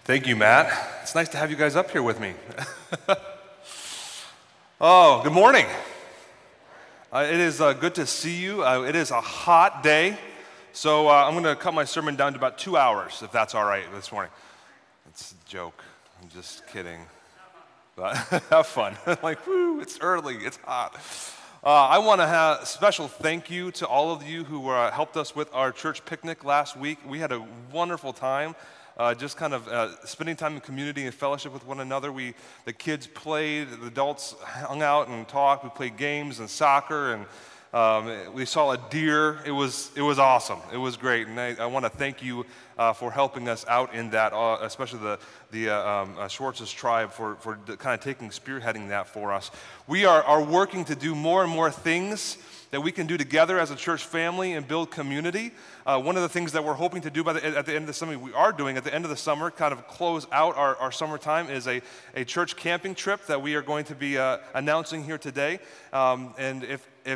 Thank you, Matt. It's nice to have you guys up here with me. Oh, good morning. It is good to see you. It is a hot day, so I'm going to cut my sermon down to about 2 hours, if that's all right this morning. It's a joke. I'm just kidding. But have fun. Like, woo, it's early. It's hot. I want to have a special thank you to all of you who helped us with our church picnic last week. We had a wonderful time. Just kind of spending time in community and fellowship with one another. The kids played, the adults hung out and talked. We played games and soccer, and we saw a deer. It was awesome. It was great, and I want to thank you for helping us out in that, especially the Schwartz's tribe for kind of spearheading that for us. We are working to do more and more things that we can do together as a church family and build community. One of the things that we're hoping to do at the end of the summer, we are doing at the end of the summer, kind of close out our summertime, is a church camping trip that we are going to be announcing here today. And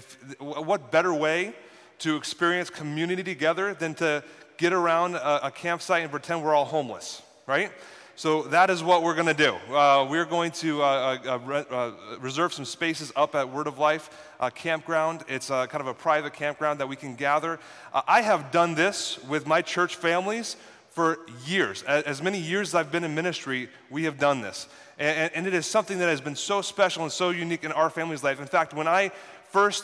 what better way to experience community together than to get around a campsite and pretend we're all homeless, right? So that is what we're going to do. We're going to reserve some spaces up at Word of Life campground. It's kind of a private campground that we can gather. I have done this with my church families for years. As many years as I've been in ministry, we have done this. And it is something that has been so special and so unique in our family's life. In fact, when I first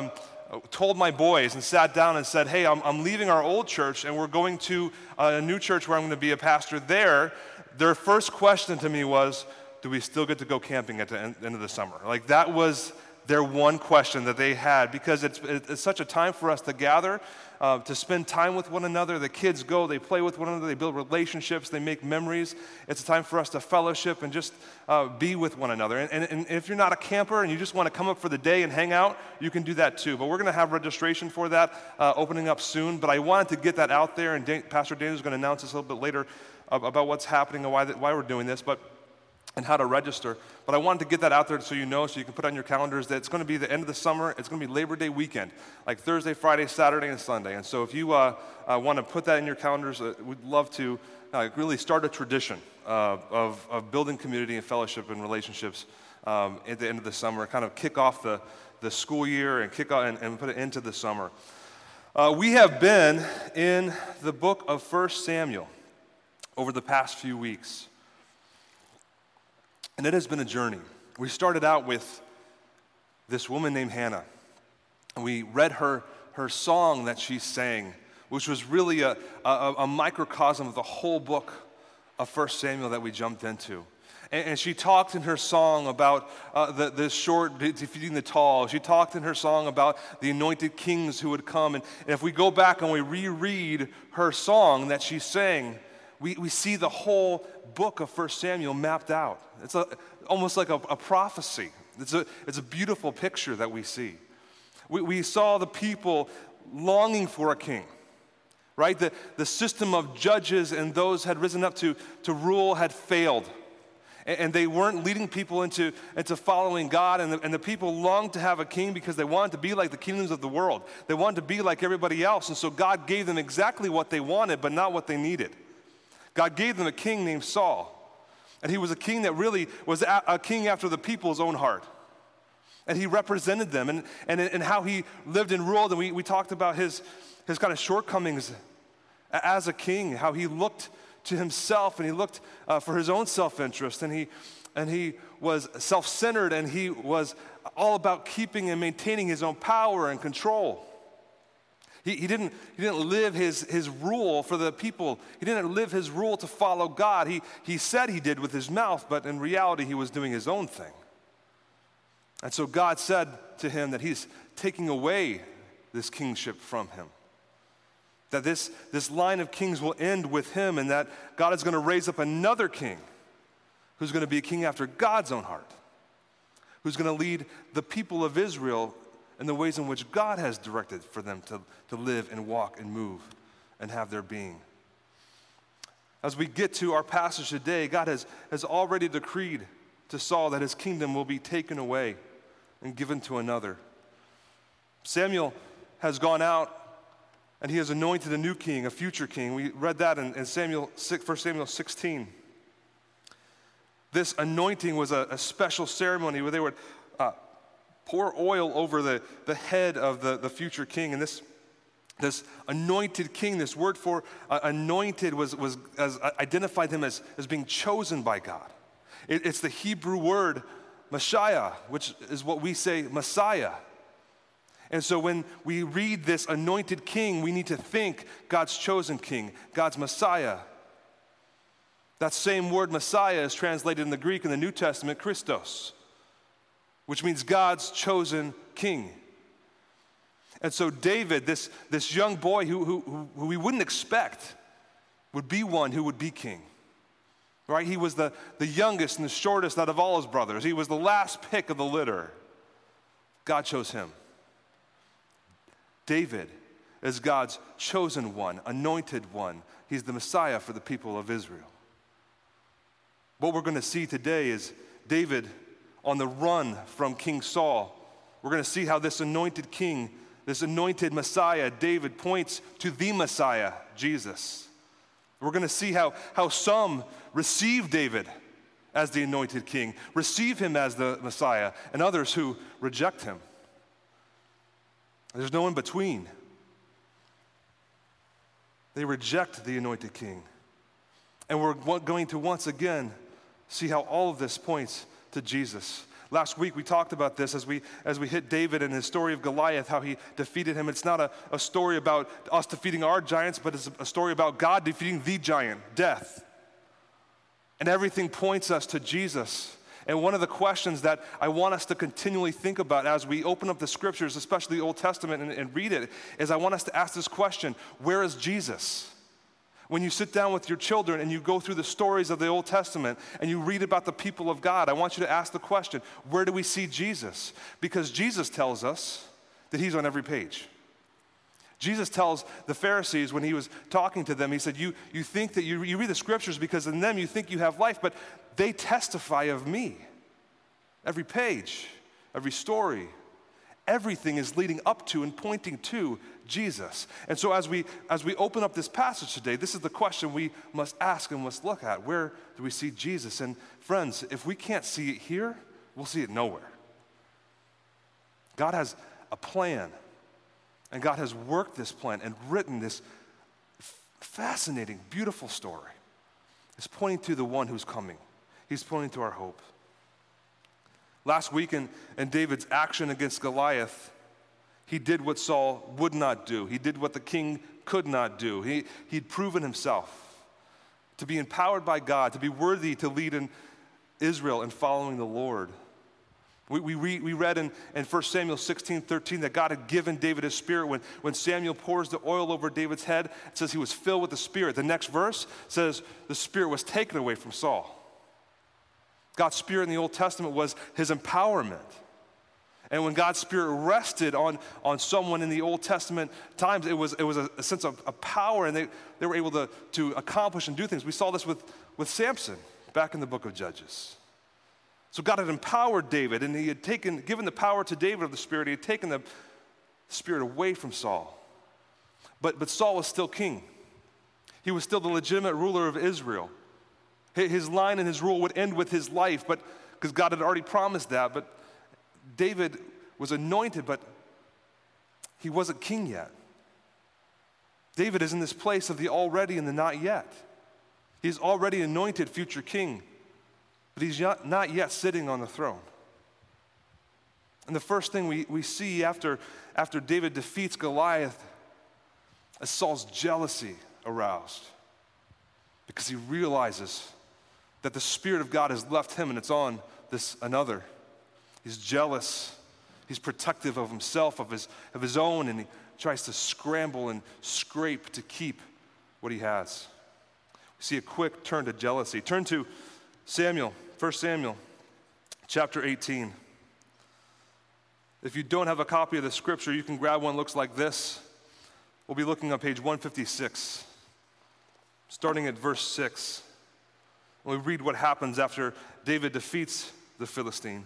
told my boys and sat down and said, hey, I'm leaving our old church and we're going to a new church where I'm going to be a pastor there, their first question to me was, do we still get to go camping at the end of the summer? Like, that was their one question that they had, because it's such a time for us to gather, to spend time with one another. The kids go, they play with one another, they build relationships, they make memories. It's a time for us to fellowship and just be with one another. And if you're not a camper and you just want to come up for the day and hang out, you can do that too. But we're going to have registration for that opening up soon. But I wanted to get that out there, and Pastor Daniel is going to announce this a little bit later about what's happening and why we're doing this, and how to register. But I wanted to get that out there so you know, so you can put on your calendars that it's going to be the end of the summer. It's going to be Labor Day weekend, like Thursday, Friday, Saturday, and Sunday. And so if you want to put that in your calendars, we'd love to really start a tradition of building community and fellowship and relationships at the end of the summer, kind of kick off the school year and and put it into the summer. We have been in the book of 1 Samuel over the past few weeks. And it has been a journey. We started out with this woman named Hannah. And we read her song that she sang, which was really a microcosm of the whole book of 1 Samuel that we jumped into. And she talked in her song about the short defeating the tall. She talked in her song about the anointed kings who would come. And if we go back and we reread her song that she sang, we see the whole book of 1 Samuel mapped out. It's almost like a prophecy. It's a beautiful picture that we see. We saw the people longing for a king, right? The system of judges and those had risen up to rule had failed. And they weren't leading people into following God. And the people longed to have a king because they wanted to be like the kingdoms of the world. They wanted to be like everybody else. And so God gave them exactly what they wanted, but not what they needed. God gave them a king named Saul. And he was a king that really was a king after the people's own heart. And he represented them and how he lived and ruled. And we talked about his kind of shortcomings as a king, how he looked to himself and he looked for his own self-interest. And he was self-centered, and he was all about keeping and maintaining his own power and control. He didn't live his rule for the people. He didn't live his rule to follow God. He said he did with his mouth, but in reality he was doing his own thing. And so God said to him that he's taking away this kingship from him. That this line of kings will end with him, and that God is going to raise up another king who's going to be a king after God's own heart, who's going to lead the people of Israel in the ways in which God has directed for them to live and walk and move and have their being. As we get to our passage today, God has already decreed to Saul that his kingdom will be taken away and given to another. Samuel has gone out and he has anointed a new king, a future king. We read that in 1 Samuel 16. This anointing was a special ceremony where they would pour oil over the head of the future king. And this anointed king, this word for anointed was as identified him as being chosen by God. It's the Hebrew word Mashiach, which is what we say Messiah. And so when we read this anointed king, we need to think God's chosen king, God's Messiah. That same word Messiah is translated in the Greek in the New Testament, Christos, which means God's chosen king. And so David, this young boy who we wouldn't expect would be one who would be king, right? He was the youngest and the shortest out of all his brothers. He was the last pick of the litter. God chose him. David is God's chosen one, anointed one. He's the Messiah for the people of Israel. What we're going to see today is David on the run from King Saul. We're going to see how this anointed king, this anointed Messiah, David, points to the Messiah, Jesus. We're going to see how some receive David as the anointed king, receive him as the Messiah, and others who reject him. There's no in between. They reject the anointed king. And we're going to once again see how all of this points to Jesus. Last week we talked about this as we hit David and his story of Goliath, how he defeated him. It's not a story about us defeating our giants, but it's a story about God defeating the giant, death. And everything points us to Jesus. And one of the questions that I want us to continually think about as we open up the scriptures, especially the Old Testament, and read it, is I want us to ask this question: where is Jesus? When you sit down with your children and you go through the stories of the Old Testament and you read about the people of God, I want you to ask the question, where do we see Jesus? Because Jesus tells us that he's on every page. Jesus tells the Pharisees when he was talking to them, he said, you think that you read the scriptures because in them you think you have life, but they testify of me. Every page, every story, everything is leading up to and pointing to Jesus. And so as we open up this passage today, this is the question we must ask and must look at. Where do we see Jesus? And friends, if we can't see it here, we'll see it nowhere. God has a plan, and God has worked this plan and written this fascinating, beautiful story. It's pointing to the one who's coming. He's pointing to our hope. Last week in David's action against Goliath, he did what Saul would not do. He did what the king could not do. He'd proven himself to be empowered by God, to be worthy to lead in Israel in following the Lord. We read in 1 Samuel 16:13 that God had given David his spirit. When Samuel pours the oil over David's head, it says he was filled with the Spirit. The next verse says the Spirit was taken away from Saul. God's Spirit in the Old Testament was his empowerment. And when God's Spirit rested on someone in the Old Testament times, it was a sense of power, and they were able to accomplish and do things. We saw this with Samson back in the book of Judges. So God had empowered David, and he had given the power to David of the Spirit. He had taken the Spirit away from Saul. But Saul was still king. He was still the legitimate ruler of Israel. His line and his rule would end with his life, but because God had already promised that. But David was anointed, but he wasn't king yet. David is in this place of the already and the not yet. He's already anointed future king, but he's not yet sitting on the throne. And the first thing we see after David defeats Goliath is Saul's jealousy aroused, because he realizes that the Spirit of God has left him and it's on this another. He's jealous. He's protective of himself, of his own, and he tries to scramble and scrape to keep what he has. We see a quick turn to jealousy. Turn to 1 Samuel, chapter 18. If you don't have a copy of the scripture, you can grab one that looks like this. We'll be looking on page 156, starting at verse 6. We read what happens after David defeats the Philistine.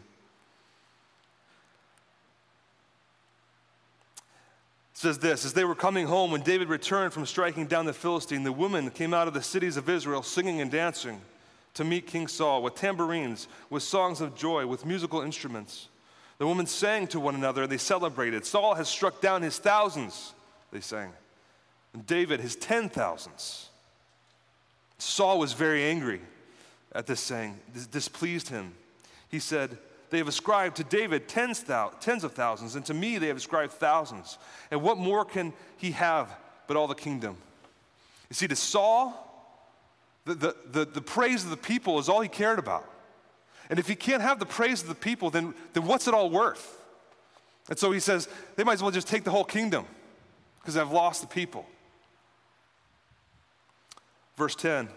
It says this: as they were coming home, when David returned from striking down the Philistine, the women came out of the cities of Israel singing and dancing to meet King Saul with tambourines, with songs of joy, with musical instruments. The women sang to one another and they celebrated. Saul has struck down his thousands, they sang, and David his 10,000s. Saul was very angry at this saying. This displeased him. He said, they have ascribed to David tens of thousands, and to me they have ascribed thousands. And what more can he have but all the kingdom? You see, to Saul, the praise of the people is all he cared about. And if he can't have the praise of the people, then what's it all worth? And so he says, they might as well just take the whole kingdom because I've lost the people. Verse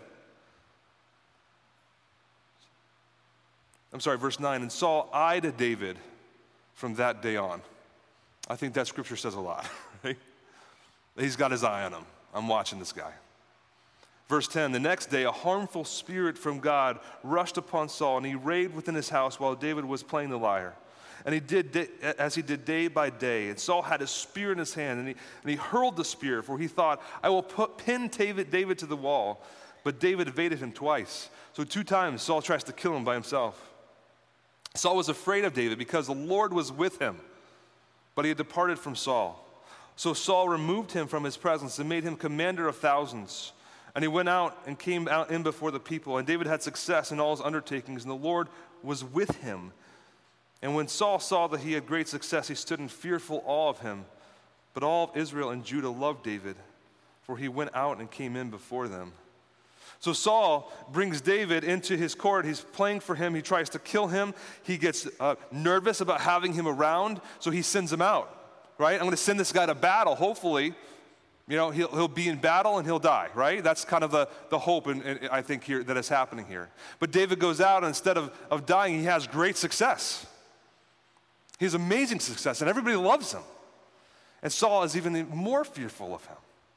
9, and Saul eyed David from that day on. I think that scripture says a lot, right? He's got his eye on him. I'm watching this guy. Verse 10, the next day a harmful spirit from God rushed upon Saul, and he raved within his house while David was playing the lyre. And he did as he did day by day. And Saul had a spear in his hand, and he hurled the spear, for he thought, I will pin David to the wall. But David evaded him twice. So 2 times Saul tries to kill him by himself. Saul was afraid of David because the Lord was with him, but he had departed from Saul. So Saul removed him from his presence and made him commander of thousands. And he went out and came out in before the people. And David had success in all his undertakings, and the Lord was with him. And when Saul saw that he had great success, he stood in fearful awe of him. But all of Israel and Judah loved David, for he went out and came in before them. So Saul brings David into his court. He's playing for him. He tries to kill him. He gets nervous about having him around, so he sends him out, right? I'm going to send this guy to battle. Hopefully, he'll be in battle and he'll die, right? That's kind of the hope, and I think here that is happening here. But David goes out, and instead of dying, he has great success. He has amazing success, and everybody loves him. And Saul is even more fearful of him.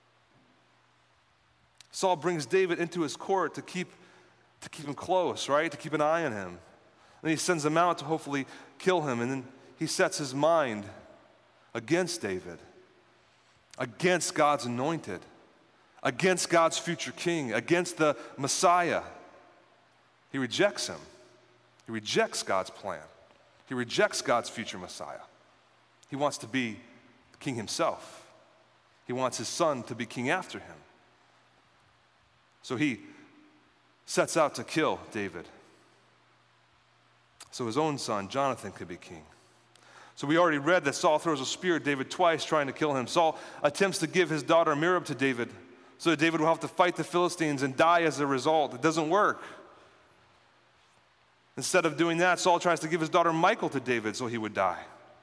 Saul brings David into his court to keep him close, right? To keep an eye on him. And he sends him out to hopefully kill him. And then he sets his mind against David, against God's anointed, against God's future king, against the Messiah. He rejects him. He rejects God's plan. He rejects God's future Messiah. He wants to be king himself. He wants his son to be king after him. So he sets out to kill David, so his own son, Jonathan, could be king. So we already read that Saul throws a spear at David twice, trying to kill him. Saul attempts to give his daughter Merab to David, so that David will have to fight the Philistines and die as a result. It doesn't work. Instead of doing that, Saul tries to give his daughter Michal to David so he would die.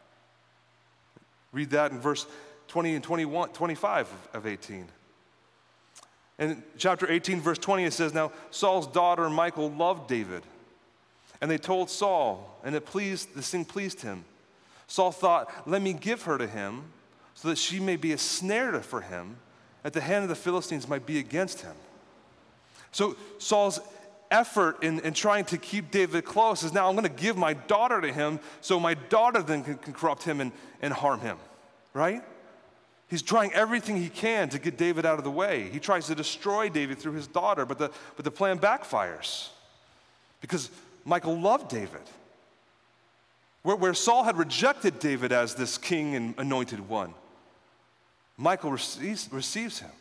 Read that in verse 20 and 25 of 18. In chapter 18, verse 20, it says, now Saul's daughter Michal loved David. And they told Saul, and this thing pleased him. Saul thought, let me give her to him so that she may be a snare for him, that the hand of the Philistines might be against him. So Saul's effort in trying to keep David close is now I'm going to give my daughter to him so my daughter then can corrupt him and harm him, right? He's trying everything he can to get David out of the way. He tries to destroy David through his daughter, but the plan backfires because Michal loved David. Where Saul had rejected David as this king and anointed one, Michal receives him.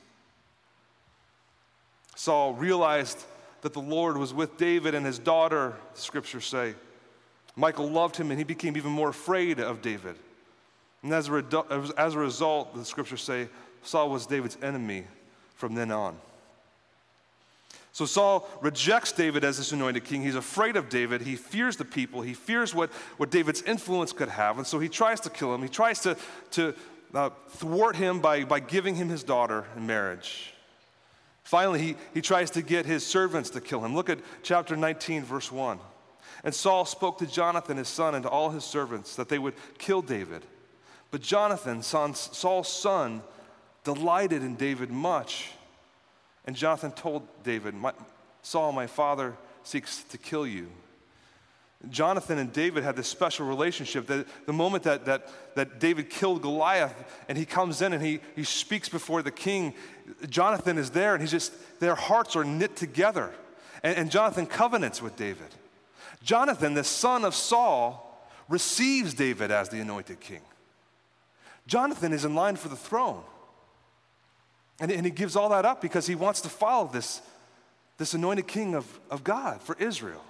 Saul realized that the Lord was with David and his daughter, the scriptures say. Michal loved him, and he became even more afraid of David. And as a result, the scriptures say, Saul was David's enemy from then on. So Saul rejects David as this anointed king. He's afraid of David. He fears the people. He fears what David's influence could have. And so he tries to kill him. He tries to thwart him by giving him his daughter in marriage. Finally, he tries to get his servants to kill him. Look at chapter 19, verse 1. And Saul spoke to Jonathan, his son, and to all his servants that they would kill David. But Jonathan, Saul's son, delighted in David much. And Jonathan told David, Saul, my father, seeks to kill you. Jonathan and David had this special relationship that the moment that David killed Goliath and he comes in and he speaks before the king, Jonathan is there and their hearts are knit together. And Jonathan covenants with David. Jonathan, the son of Saul, receives David as the anointed king. Jonathan is in line for the throne. And he gives all that up because he wants to follow this anointed king of God for Israel.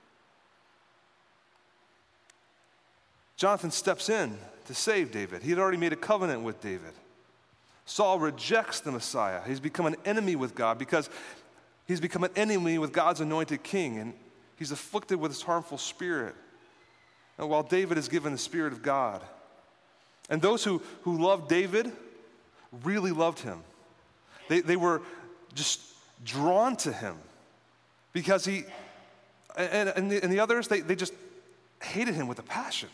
Jonathan steps in to save David. He had already made a covenant with David. Saul rejects the Messiah. He's become an enemy with God because he's become an enemy with God's anointed king, and he's afflicted with this harmful spirit. And while David is given the Spirit of God. And those who loved David really loved him. They were just drawn to him because he, and the others, they just hated him with a passion.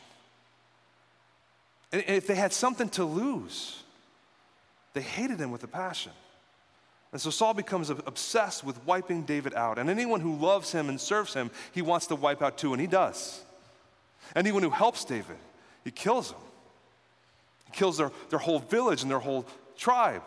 And if they had something to lose, they hated him with a passion. And so Saul becomes obsessed with wiping David out. And anyone who loves him and serves him, he wants to wipe out too, and he does. Anyone who helps David, he kills them. He kills their whole village and their whole tribe.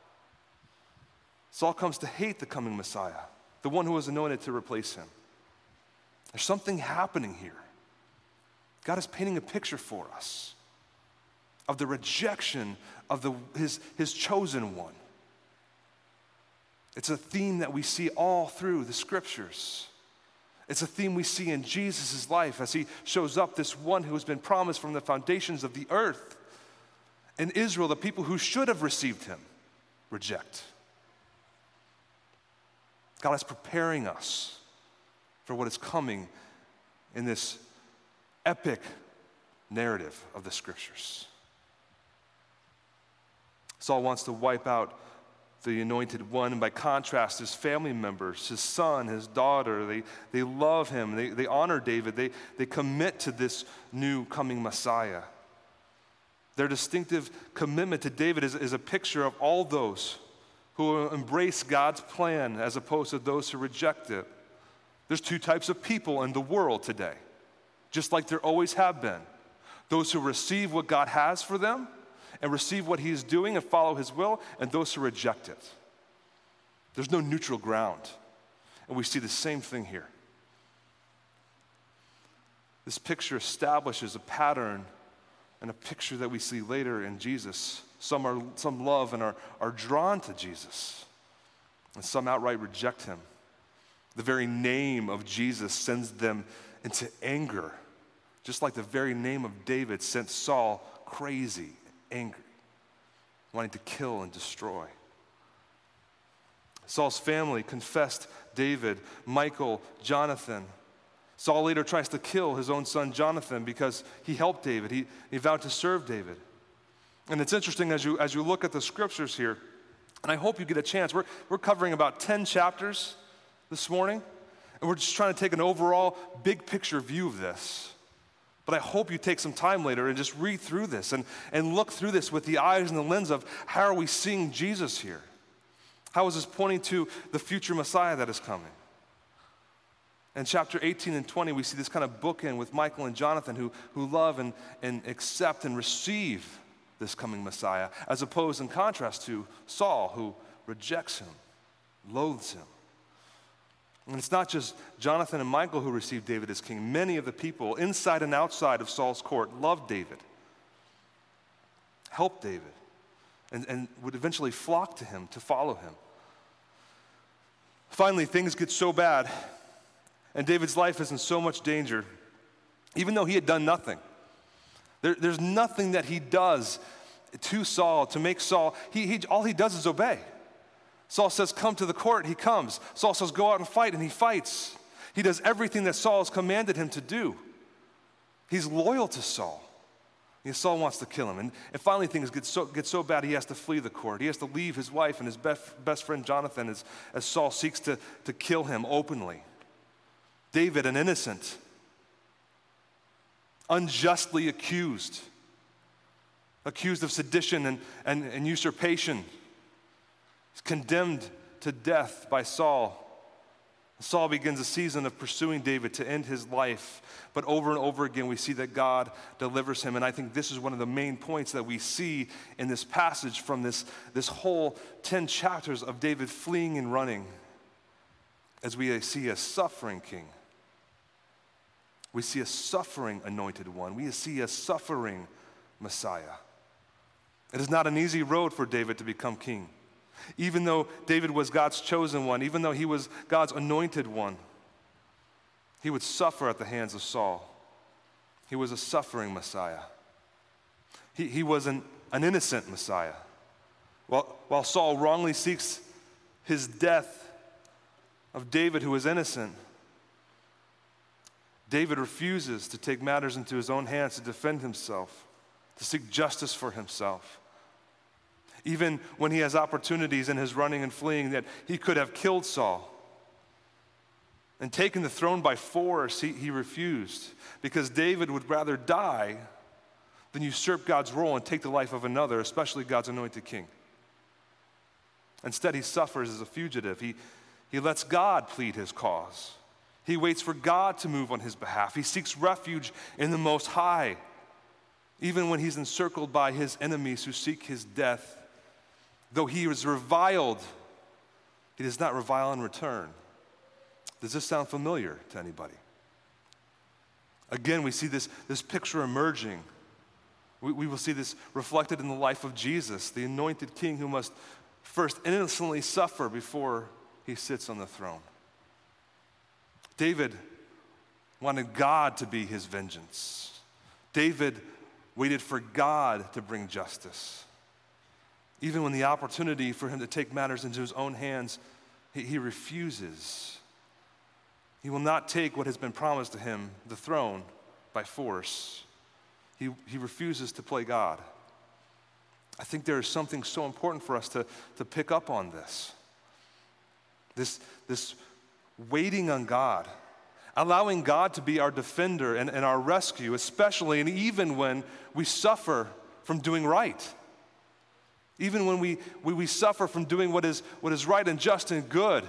Saul comes to hate the coming Messiah, the one who was anointed to replace him. There's something happening here. God is painting a picture for us of the rejection of his chosen one. It's a theme that we see all through the scriptures. It's a theme we see in Jesus' life as he shows up, this one who has been promised from the foundations of the earth. In Israel, the people who should have received him reject. God is preparing us for what is coming in this epic narrative of the scriptures. Saul wants to wipe out the anointed one, and by contrast, his family members, his son, his daughter, they love him, they honor David, they commit to this new coming Messiah. Their distinctive commitment to David is a picture of all those who embrace God's plan as opposed to those who reject it. There's two types of people in the world today, just like there always have been. Those who receive what God has for them and receive what he is doing and follow his will, and those who reject it. There's no neutral ground. And we see the same thing here. This picture establishes a pattern and a picture that we see later in Jesus. Some love and are drawn to Jesus, and some outright reject him. The very name of Jesus sends them into anger, just like the very name of David sent Saul crazy, angry, wanting to kill and destroy. Saul's family confessed David, Michal, Jonathan. Saul later tries to kill his own son Jonathan because he helped David. He vowed to serve David. And it's interesting as you look at the scriptures here, and I hope you get a chance. We're covering about 10 chapters this morning, and we're just trying to take an overall big picture view of this. But I hope you take some time later and just read through this and look through this with the eyes and the lens of how are we seeing Jesus here? How is this pointing to the future Messiah that is coming? In chapter 18 and 20, we see this kind of bookend with Michal and Jonathan who love and accept and receive this coming Messiah, as opposed in contrast to Saul, who rejects him, loathes him. And it's not just Jonathan and Michal who received David as king. Many of the people inside and outside of Saul's court loved David, helped David, and would eventually flock to him to follow him. Finally, things get so bad, and David's life is in so much danger, even though he had done nothing. There's nothing that he does to Saul to make Saul, all he does is obey. Saul says, come to the court, he comes. Saul says, go out and fight, and he fights. He does everything that Saul has commanded him to do. He's loyal to Saul. And Saul wants to kill him. And finally things get so bad he has to flee the court. He has to leave his wife and his best friend Jonathan as Saul seeks to kill him openly. David, an innocent, unjustly accused of sedition and usurpation, is condemned to death by Saul. Saul begins a season of pursuing David to end his life, but over and over again we see that God delivers him, and I think this is one of the main points that we see in this passage from this whole 10 chapters of David fleeing and running. as we see a suffering king. We see a suffering anointed one. We see a suffering Messiah. It is not an easy road for David to become king. Even though David was God's chosen one, even though he was God's anointed one, he would suffer at the hands of Saul. He was a suffering Messiah. He was an innocent Messiah. While Saul wrongly seeks his death of David, who is innocent, David refuses to take matters into his own hands to defend himself, to seek justice for himself. Even when he has opportunities in his running and fleeing that he could have killed Saul and taken the throne by force, he refused, because David would rather die than usurp God's role and take the life of another, especially God's anointed king. Instead, he suffers as a fugitive. He lets God plead his cause. He waits for God to move on his behalf. He seeks refuge in the Most High, even when he's encircled by his enemies who seek his death. Though he is reviled, he does not revile in return. Does this sound familiar to anybody? Again, we see this picture emerging. We will see this reflected in the life of Jesus, the anointed king who must first innocently suffer before he sits on the throne. David wanted God to be his vengeance. David waited for God to bring justice. Even when the opportunity for him to take matters into his own hands, he refuses. He will not take what has been promised to him, the throne, by force. He refuses to play God. I think there is something so important for us to pick up on this. This waiting on God, allowing God to be our defender and our rescue, especially and even when we suffer from doing right. Even when we suffer from doing what is right and just and good.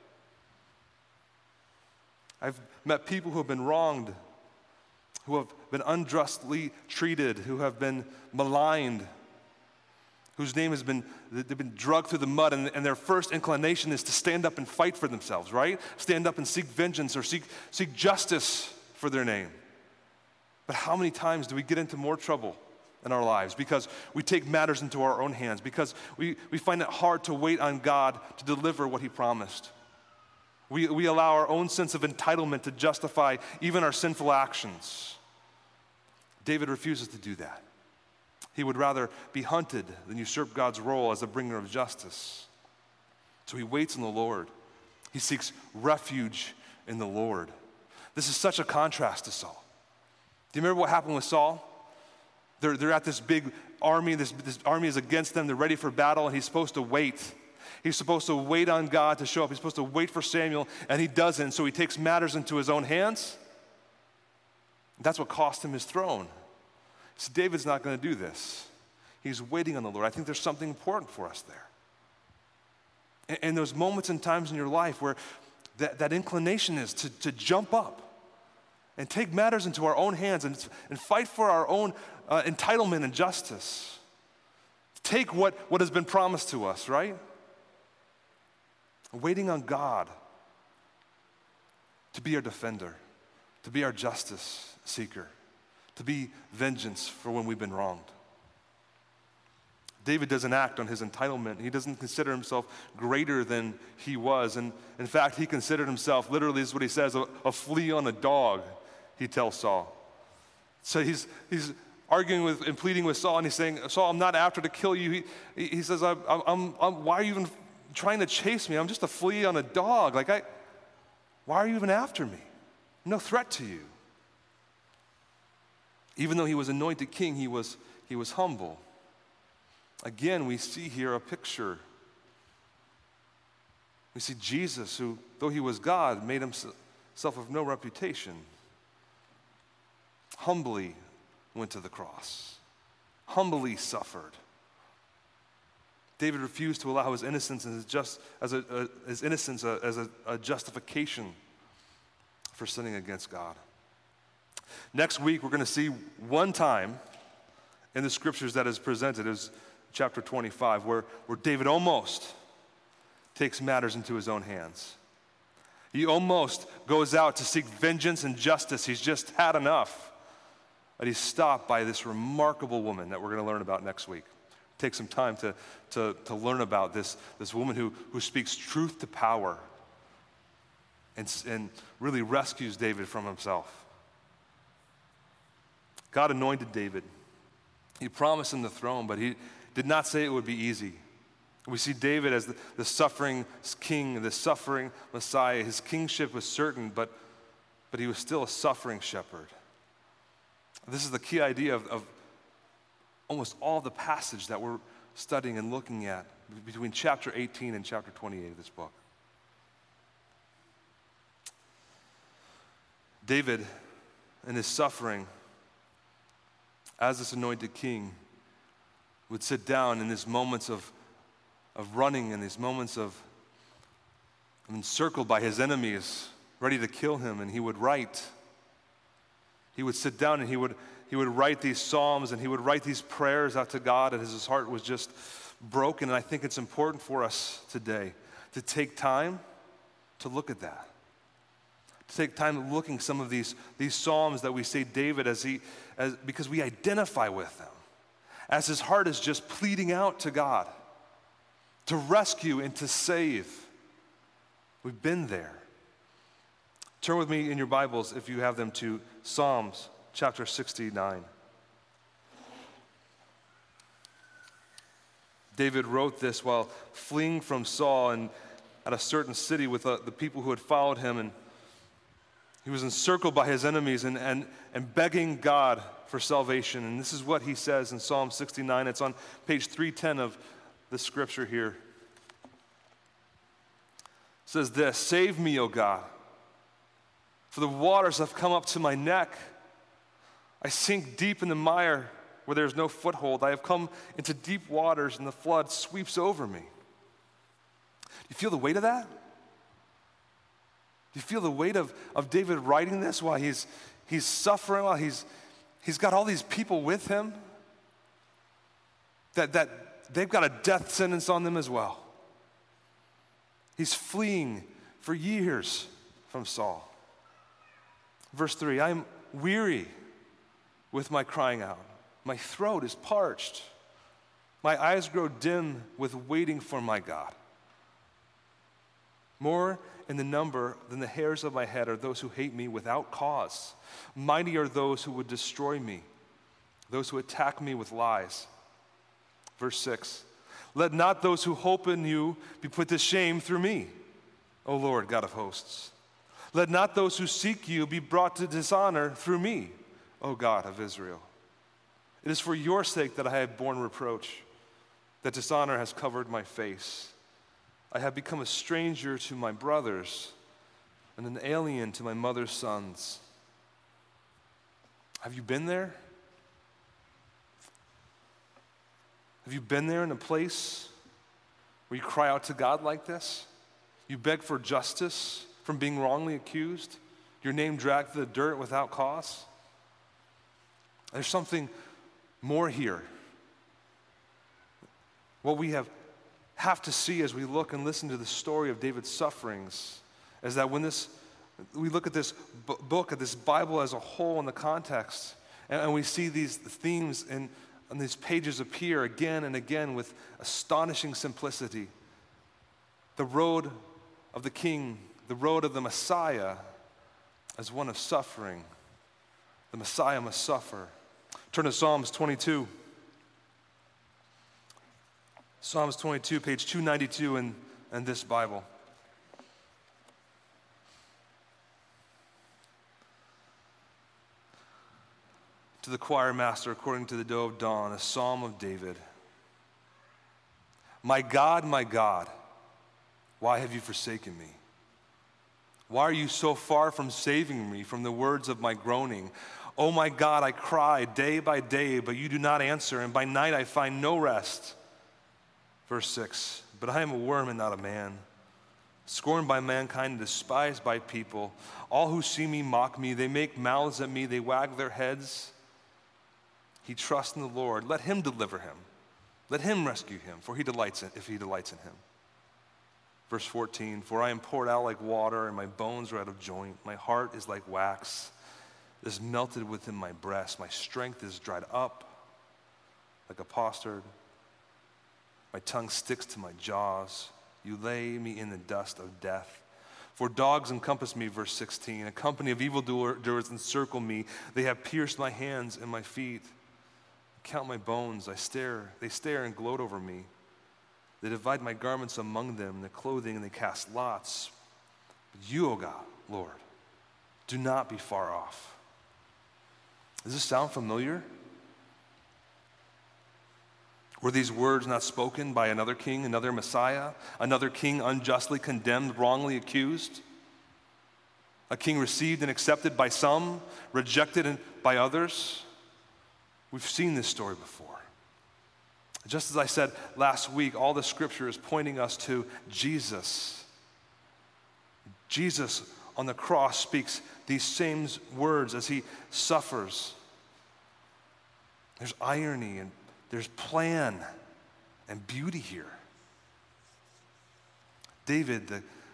I've met people who have been wronged, who have been unjustly treated, who have been maligned, whose name they've been dragged through the mud, and their first inclination is to stand up and fight for themselves, right? Stand up and seek vengeance or seek justice for their name. But how many times do we get into more trouble in our lives because we take matters into our own hands, because we find it hard to wait on God to deliver what he promised? We allow our own sense of entitlement to justify even our sinful actions. David refuses to do that. He would rather be hunted than usurp God's role as a bringer of justice. So he waits on the Lord. He seeks refuge in the Lord. This is such a contrast to Saul. Do you remember what happened with Saul? They're at this big army. This army is against them. They're ready for battle, and he's supposed to wait. He's supposed to wait on God to show up. He's supposed to wait for Samuel, and he doesn't. So he takes matters into his own hands. That's what cost him his throne. So David's not going to do this. He's waiting on the Lord. I think there's something important for us there. And those moments and times in your life where that inclination is to jump up and take matters into our own hands and fight for our own entitlement and justice. Take what has been promised to us, right? Waiting on God to be our defender, to be our justice seeker, to be vengeance for when we've been wronged. David doesn't act on his entitlement. He doesn't consider himself greater than he was. And in fact, he considered himself, literally is what he says, a flea on a dog, he tells Saul. So he's arguing with and pleading with Saul, and he's saying, Saul, I'm not after to kill you. He says, why are you even trying to chase me? I'm just a flea on a dog. Why are you even after me? No threat to you. Even though he was anointed king, he was humble. Again, we see here a picture. We see Jesus, who, though he was God, made himself of no reputation. Humbly went to the cross. Humbly suffered. David refused to allow his innocence as a justification for sinning against God. Next week, we're going to see one time in the scriptures that is presented, is chapter 25, where David almost takes matters into his own hands. He almost goes out to seek vengeance and justice. He's just had enough. But he's stopped by this remarkable woman that we're going to learn about next week. Take some time to learn about this woman who speaks truth to power and really rescues David from himself. God anointed David. He promised him the throne, but he did not say it would be easy. We see David as the suffering king, the suffering Messiah. His kingship was certain, but he was still a suffering shepherd. This is the key idea of almost all the passage that we're studying and looking at between chapter 18 and chapter 28 of this book. David, in his suffering, as this anointed king, would sit down in his moments of running, in these moments of encircled by his enemies, ready to kill him, and he would write. He would sit down and he would write these psalms and he would write these prayers out to God, and his heart was just broken. And I think it's important for us today to take time to look at that. To take time looking some of these psalms that we say David because we identify with them. As his heart is just pleading out to God to rescue and to save. We've been there. Turn with me in your Bibles, if you have them, to Psalms chapter 69. David wrote this while fleeing from Saul and at a certain city with the people who had followed him, and he was encircled by his enemies and begging God for salvation. And this is what he says in Psalm 69. It's on page 310 of the scripture here. It says this: "Save me, O God, for the waters have come up to my neck. I sink deep in the mire where there is no foothold. I have come into deep waters and the flood sweeps over me." Do you feel the weight of that? Do you feel the weight of David writing this while he's suffering, while he's got all these people with him that they've got a death sentence on them as well? He's fleeing for years from Saul. Verse 3, "I am weary with my crying out. My throat is parched. My eyes grow dim with waiting for my God. More in the number than the hairs of my head are those who hate me without cause. Mighty are those who would destroy me, those who attack me with lies." Verse 6, "Let not those who hope in you be put to shame through me, O Lord, God of hosts. Let not those who seek you be brought to dishonor through me, O God of Israel. It is for your sake that I have borne reproach, that dishonor has covered my face. I have become a stranger to my brothers and an alien to my mother's sons." Have you been there? Have you been there in a place where you cry out to God like this? You beg for justice from being wrongly accused, your name dragged to the dirt without cause? There's something more here. What we have to see as we look and listen to the story of David's sufferings is that when we look at this book, at this Bible as a whole in the context, and we see these themes and these pages appear again and again with astonishing simplicity. The road of the King, the road of the Messiah, as one of suffering. The Messiah must suffer. Turn to Psalms 22. Psalms 22, page 292 in this Bible. To the choir master, according to the doe of dawn, a psalm of David. My God, why have you forsaken me? Why are you so far from saving me from the words of my groaning? Oh my God, I cry day by day, but you do not answer, and by night I find no rest. Verse 6, but I am a worm and not a man, scorned by mankind and despised by people. All who see me mock me. They make mouths at me. They wag their heads. He trusts in the Lord. Let him deliver him. Let him rescue him, for he delights in him. Verse 14, for I am poured out like water, and my bones are out of joint. My heart is like wax. It is melted within my breast. My strength is dried up like a potsherd. My tongue sticks to my jaws. You lay me in the dust of death. For dogs encompass me, verse 16. A company of evildoers encircle me. They have pierced my hands and my feet. Count my bones. They stare and gloat over me. They divide my garments among them, the clothing, and they cast lots. But you, O God, Lord, do not be far off. Does this sound familiar? Were these words not spoken by another king, another Messiah, another king unjustly condemned, wrongly accused? A king received and accepted by some, rejected by others? We've seen this story before. Just as I said last week, all the scripture is pointing us to Jesus. Jesus on the cross speaks these same words as he suffers. There's irony and there's plan and beauty here. David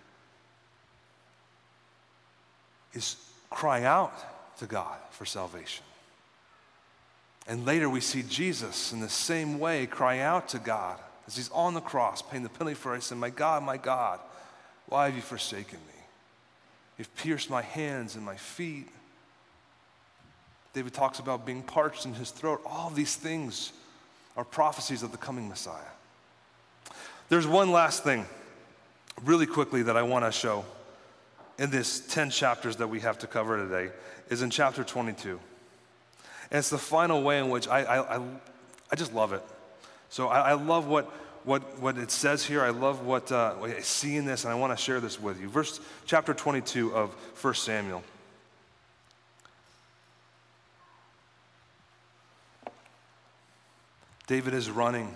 is crying out to God for salvation. And later we see Jesus in the same way cry out to God as he's on the cross paying the penalty for our sin. My God, why have you forsaken me? You've pierced my hands and my feet. David talks about being parched in his throat. All of these things are prophecies of the coming Messiah. There's one last thing really quickly that I want to show in this 10 chapters that we have to cover today is in chapter 22. And it's the final way in which I just love it. So I love what it says here. I love what I see in this, and I want to share this with you. Chapter 22 of 1 Samuel. David is running.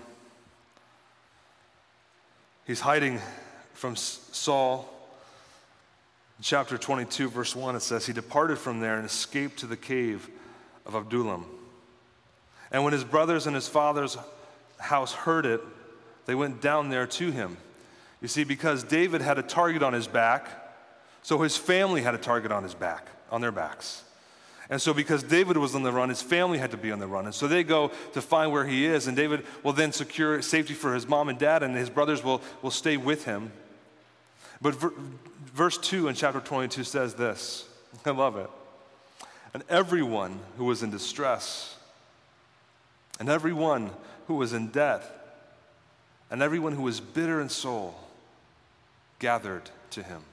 He's hiding from Saul. In chapter 22, verse 1, it says, he departed from there and escaped to the cave of Adullam. And when his brothers and his father's house heard it, they went down there to him. You see, because David had a target on his back, so his family had a target on his back, on their backs. And so because David was on the run, his family had to be on the run. And so they go to find where he is, and David will then secure safety for his mom and dad, and his brothers will stay with him. But verse 2 in chapter 22 says this. I love it. And everyone who was in distress, and everyone who was in debt, and everyone who was bitter in soul gathered to him.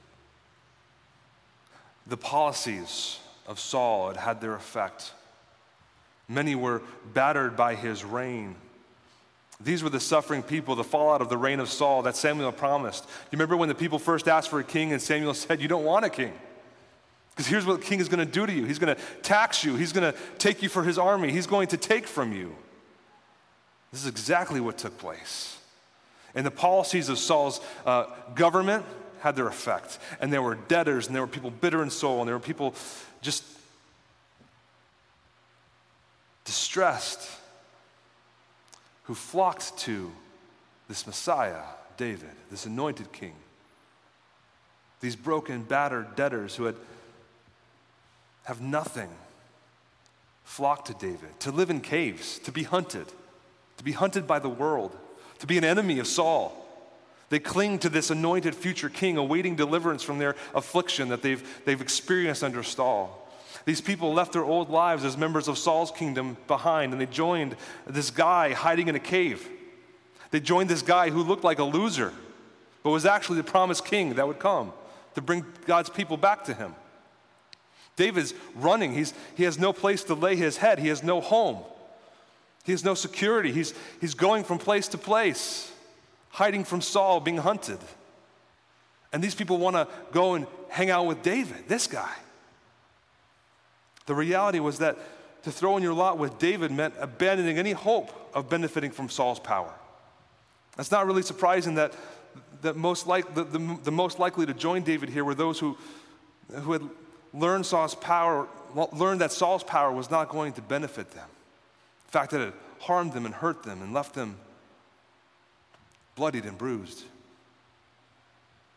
The policies of Saul had their effect. Many were battered by his reign. These were the suffering people, the fallout of the reign of Saul that Samuel promised. You remember when the people first asked for a king and Samuel said, you don't want a king. Because here's what the king is going to do to you. He's going to tax you. He's going to take you for his army. He's going to take from you. This is exactly what took place. And the policies of Saul's government had their effect. And there were debtors, and there were people bitter in soul, and there were people just distressed who flocked to this Messiah, David, this anointed king. These broken, battered debtors who have nothing flocked to David, to live in caves, to be hunted by the world, to be an enemy of Saul. They cling to this anointed future king, awaiting deliverance from their affliction that they've experienced under Saul. These people left their old lives as members of Saul's kingdom behind, and they joined this guy hiding in a cave. They joined this guy who looked like a loser, but was actually the promised king that would come to bring God's people back to him. David's running. He has no place to lay his head. He has no home. He has no security. He's going from place to place, hiding from Saul, being hunted. And these people want to go and hang out with David, this guy. The reality was that to throw in your lot with David meant abandoning any hope of benefiting from Saul's power. It's not really surprising that the most likely to join David here were those who had learned that Saul's power was not going to benefit them. In fact, that it harmed them and hurt them and left them bloodied and bruised.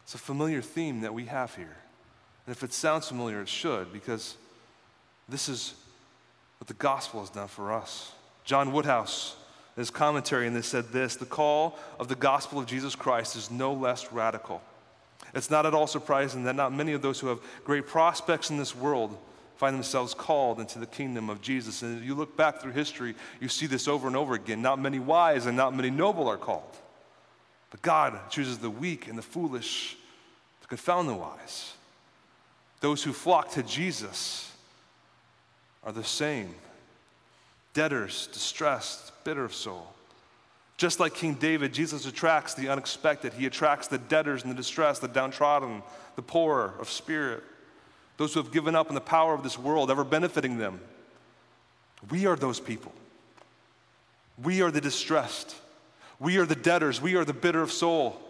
It's a familiar theme that we have here. And if it sounds familiar, it should, because this is what the gospel has done for us. John Woodhouse, in his commentary, and they said this: the call of the gospel of Jesus Christ is no less radical. It's not at all surprising that not many of those who have great prospects in this world find themselves called into the kingdom of Jesus. And as you look back through history, you see this over and over again. Not many wise and not many noble are called. But God chooses the weak and the foolish to confound the wise. Those who flock to Jesus are the same: debtors, distressed, bitter of soul. Just like King David, Jesus attracts the unexpected. He attracts the debtors and the distressed, the downtrodden, the poor of spirit, those who have given up on the power of this world, ever benefiting them. We are those people. We are the distressed. We are the debtors. We are the bitter of soul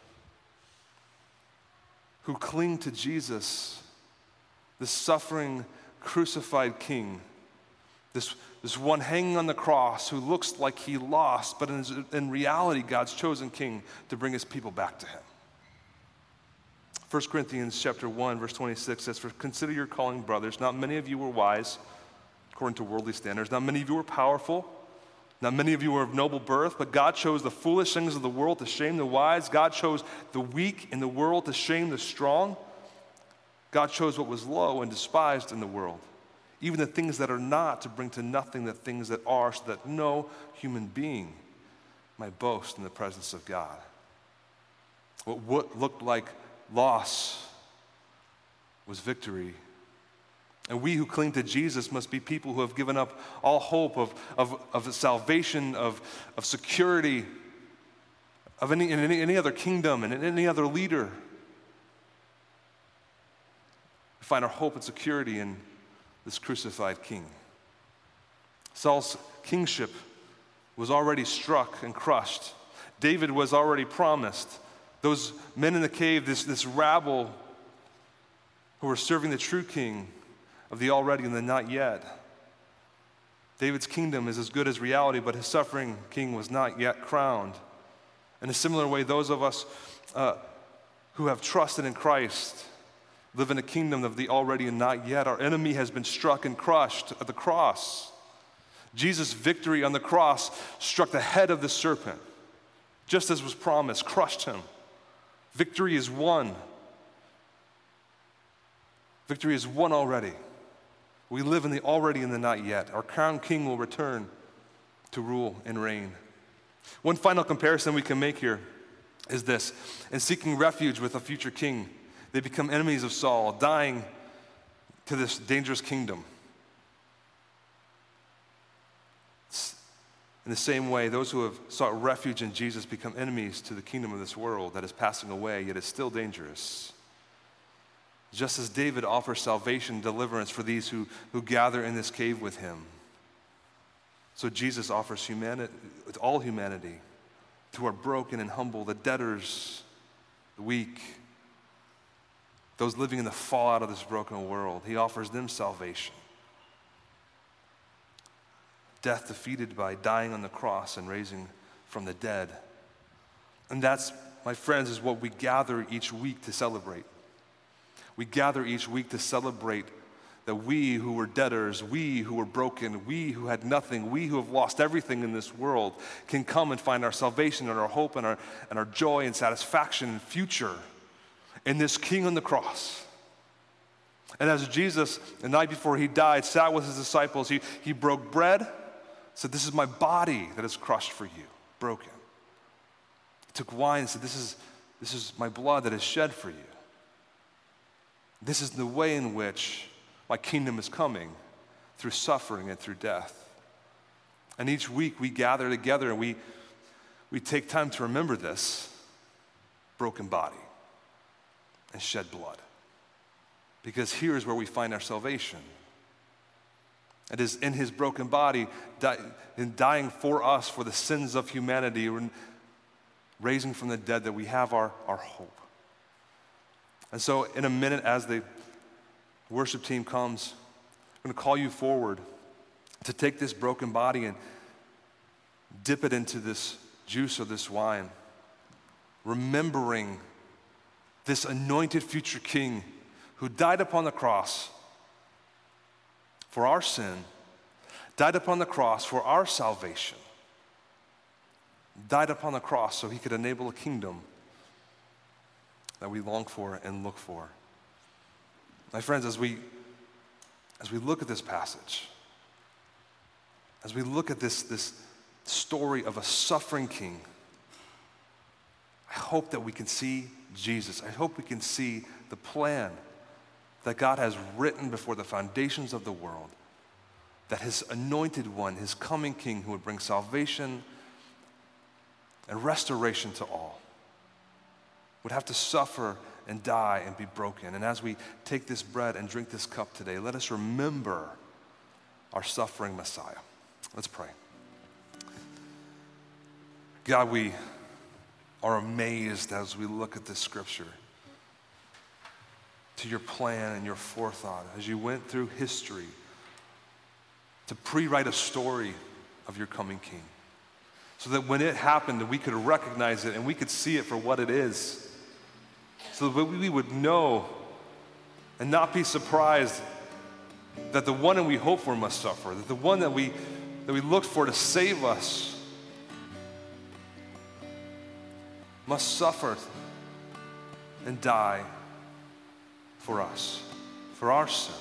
who cling to Jesus, the suffering, crucified King, this one hanging on the cross who looks like he lost, but in reality, God's chosen King to bring his people back to him. 1 Corinthians chapter 1, verse 26 says, "For consider your calling, brothers. Not many of you were wise, according to worldly standards. Not many of you were powerful. Not many of you were of noble birth, but God chose the foolish things of the world to shame the wise. God chose the weak in the world to shame the strong. God chose what was low and despised in the world, even the things that are not, to bring to nothing the things that are, so that no human being might boast in the presence of God." What looked like loss was victory. And we who cling to Jesus must be people who have given up all hope of salvation, of security, of any other kingdom and any other leader. We find our hope and security in this crucified King. Saul's kingship was already struck and crushed. David was already promised. Those men in the cave, this rabble who were serving the true king of the already and the not yet. David's kingdom is as good as reality, but his suffering king was not yet crowned. In a similar way, those of us who have trusted in Christ live in a kingdom of the already and not yet. Our enemy has been struck and crushed at the cross. Jesus' victory on the cross struck the head of the serpent, just as was promised, crushed him. Victory is won. Victory is won already. We live in the already and the not yet. Our crowned king will return to rule and reign. One final comparison we can make here is this: in seeking refuge with a future king, they become enemies of Saul, dying to this dangerous kingdom. In the same way, those who have sought refuge in Jesus become enemies to the kingdom of this world that is passing away, yet is still dangerous. Just as David offers salvation and deliverance for these who gather in this cave with him, so Jesus offers all humanity, who are broken and humble, the debtors, the weak, those living in the fallout of this broken world. He offers them salvation. Death defeated by dying on the cross and raising from the dead. And that's, my friends, is what we gather each week to celebrate. We gather each week to celebrate that we who were debtors, we who were broken, we who had nothing, we who have lost everything in this world can come and find our salvation and our hope and our joy and satisfaction and future in this King on the cross. And as Jesus, the night before he died, sat with his disciples, he broke bread, said, "This is my body that is crushed for you, broken." He took wine and said, This is my blood that is shed for you. This is the way in which my kingdom is coming, through suffering and through death. And each week we gather together and we take time to remember this broken body and shed blood. Because here is where we find our salvation. It is in his broken body, in dying for us, for the sins of humanity, raising from the dead, that we have our hope. And so in a minute, as the worship team comes, I'm going to call you forward to take this broken body and dip it into this juice or this wine, remembering this anointed future king who died upon the cross for our sin, died upon the cross for our salvation, died upon the cross so he could enable a kingdom that we long for and look for. My friends, as we look at this passage, as we look at this story of a suffering king, I hope that we can see Jesus. I hope we can see the plan that God has written before the foundations of the world, that his anointed one, his coming king who would bring salvation and restoration to all, would have to suffer and die and be broken. And as we take this bread and drink this cup today, let us remember our suffering Messiah. Let's pray. God, we are amazed as we look at this scripture to your plan and your forethought as you went through history to pre-write a story of your coming king, so that when it happened, we could recognize it and we could see it for what it is, so that we would know and not be surprised that the one that we hope for must suffer, that the one that we look for to save us must suffer and die for us, for our sin,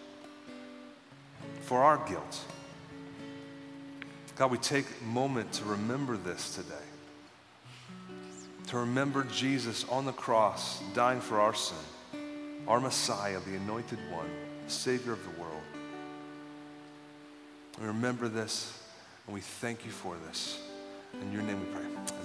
for our guilt. God, we take a moment to remember this today, to remember Jesus on the cross, dying for our sin, our Messiah, the anointed one, the Savior of the world. We remember this, and we thank you for this. In your name we pray.